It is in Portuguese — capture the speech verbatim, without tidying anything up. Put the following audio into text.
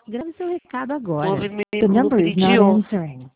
Grave seu recado agora. Houve The no number is not pedido. answering.